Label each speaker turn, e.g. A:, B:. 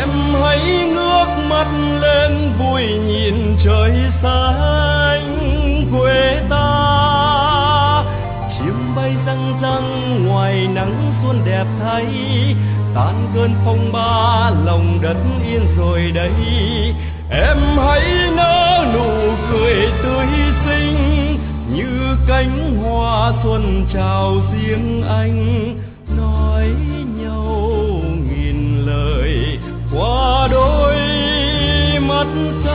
A: Em hãy ngước mắt lên vui nhìn trời xanh quê ta, chim bay răng răng ngoài nắng xuân đẹp thay, tan cơn phong ba lòng đất yên rồi đây. Em hãy nở nụ cười tươi xinh như cánh hoa xuân chào riêng anh, nói nhau nghìn lời qua đôi mắt.